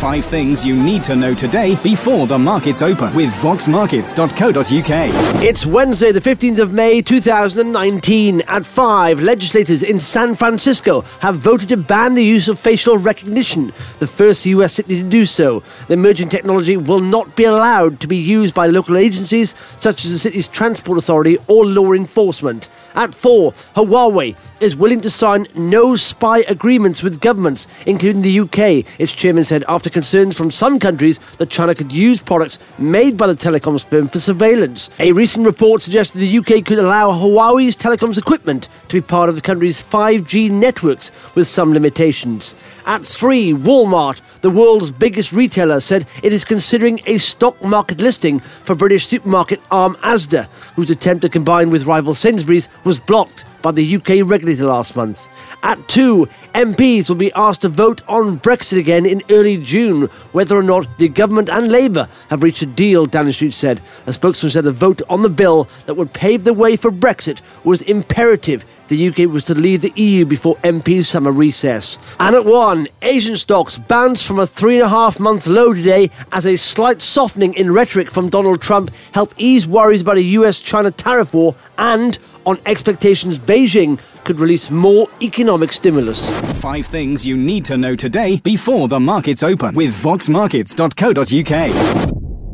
5 things you need to know today before the markets open with voxmarkets.co.uk. It's Wednesday, the 15th of May, 2019. At 5, legislators in San Francisco have voted to ban the use of facial recognition, the first US city to do so. The emerging technology will not be allowed to be used by local agencies such as the city's transport authority or law enforcement. At 4, Huawei is willing to sign no-spy agreements with governments, including the UK, its chairman said after concerns from some countries that China could use products made by the telecoms firm for surveillance. A recent report suggested the UK could allow Huawei's telecoms equipment to be part of the country's 5G networks with some limitations. At 3, Walmart, the world's biggest retailer, said it is considering a stock market listing for British supermarket arm Asda, whose attempt to combine with rival Sainsbury's was blocked by the UK regulator last month. At 2, MPs will be asked to vote on Brexit again in early June, whether or not the government and Labour have reached a deal, Downing Street said. A spokesman said the vote on the bill that would pave the way for Brexit was imperative if the UK was to leave the EU before MP's summer recess. And at 1, Asian stocks bounced from a 3.5-month low today as a slight softening in rhetoric from Donald Trump helped ease worries about a US-China tariff war and on expectations Beijing could release more economic stimulus. 5 things you need to know today before the markets open with voxmarkets.co.uk.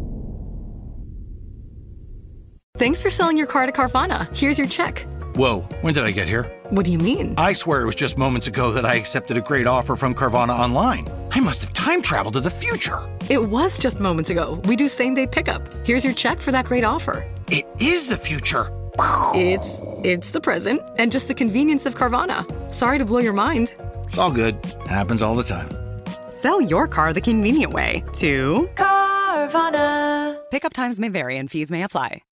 Thanks for selling your car to Carvana. Here's your check. Whoa, when did I get here? What do you mean? I swear it was just moments ago that I accepted a great offer from Carvana online. I must have time traveled to the future. It was just moments ago. We do same-day pickup. Here's your check for that great offer. It is the future. It's the present and just the convenience of Carvana. Sorry to blow your mind. It's all good. Happens all the time. Sell your car the convenient way to Carvana. Pickup times may vary and fees may apply.